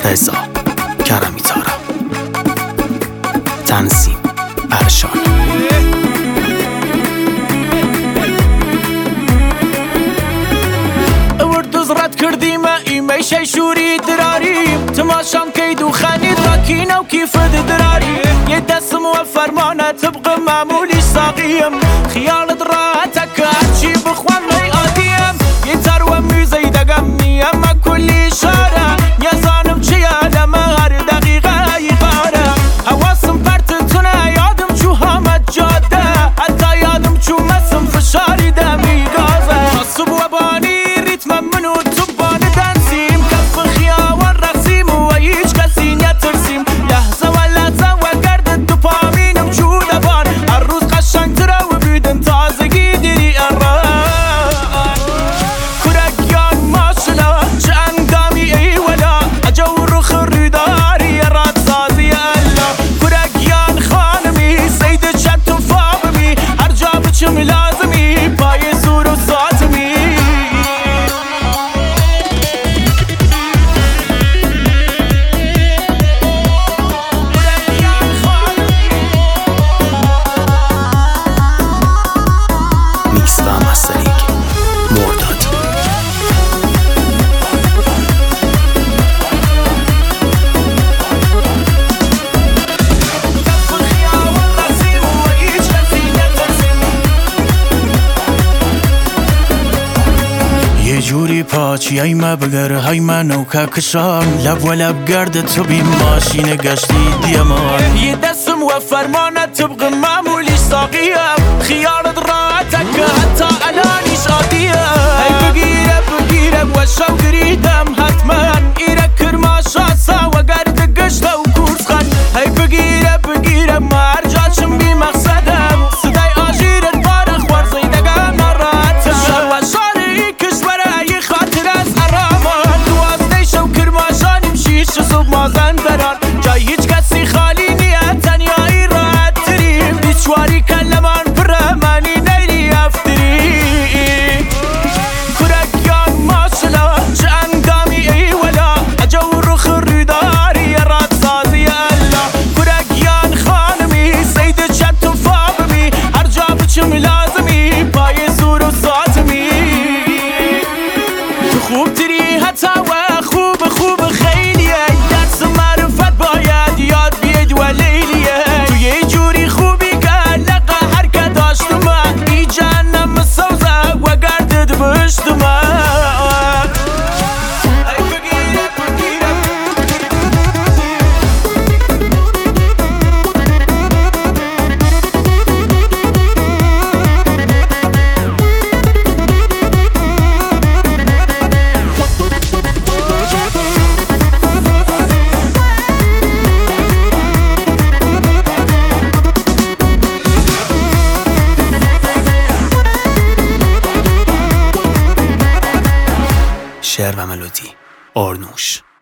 رضا کرمی‌زارا، تنظیم ارشان. زرت کردیم ایمی شی شوری دراریم تماشام کید و خنید راکینه و کیف دراریم یه دستم و فرمانه طبق معمولی ساقیم خیالت راحته که هرچی بخوام لی آدیم یه تر و میزی دگم نیم کلی شاره یزانم چیه لمه هر دقیقه ایقاره حواسم پرتتونه یادم چو همه جاده حتی یادم چو مسم فشاری دمی گازه حسب و بانی ریتمم منو تبان دنسیم کف خیابان رقصیم و هیچ کسی نترسیم لحظه و لحظه و گرد دوپامینم چو دوان هر روز قشنگتره و بیدم تازگی دیری اران کرگیان ماشلا چه اندامی ای ولا عجو رو خریداری راد سازی الا کرگیان خانمی سید چند تو فابمی هر جا بچم لازمی پای زور و ساتمی میکس و مسترینگ مرداد. یه جوری پاچی ای ما بگر های منو که کشام لب و لب گرد تو بی ماشین گشتی دیمان یه دستم و فرمانه طبق معمولی ساقیم خیالت راحته که حتی الانیش عادیه ای بگیره و شو گریدم حتما ایره کرما شاسا و گرد گشته و کورس خان ای بگیره ما هر جاشم بی مقصدم صدای آجیرت بارخ ورزی دگم ناراحتم شر و شاری کشوره ای خاطر از ارامان دوازده شو کرما شانیم شیش صبح مازن بران جای هیچ کسی خالی نیه تنیایی راحت تریم بیچواری کلمان برمانی نیلی افتری کرگیان ماشلا چه اندامی ای ولا عجو رو خریداری راد سازی الا کرگیان خانمی سید چند تو فابمی هر جا بچم لازمی پای زور و ساتمی تو خوب تری حتی و خوب خیلیه درس معرفت باید یاد بید و لیلیه تو یه جوری خوبی که لقا هر که داشتم ای جهنم سوزه و گردد بشتم شعر و ملودی آرنوش.